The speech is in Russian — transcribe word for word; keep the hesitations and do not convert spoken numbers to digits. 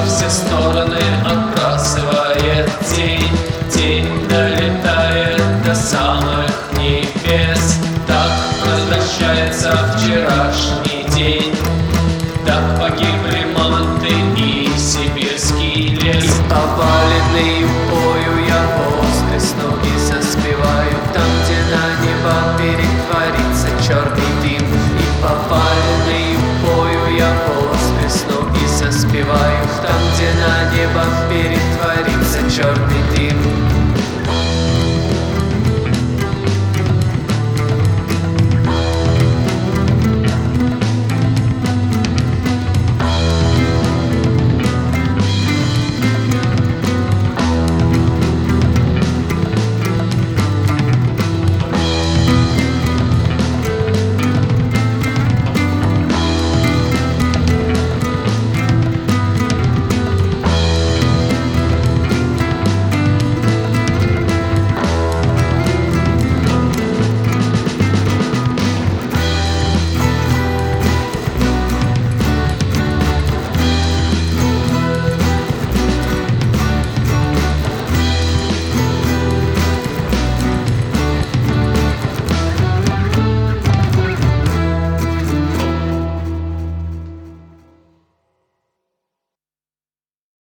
все стороны отбрасывает тень. Тень долетает до самых небес. Так возвращается вчерашний день. Так погибли манты и сибирский лес. И поваленный бою я воскрес, ноги заспеваю там, где на небо перетворится черный дым. И поваленный бою я воскрес, ноги заспеваю там, где на небо перетворится черный дым.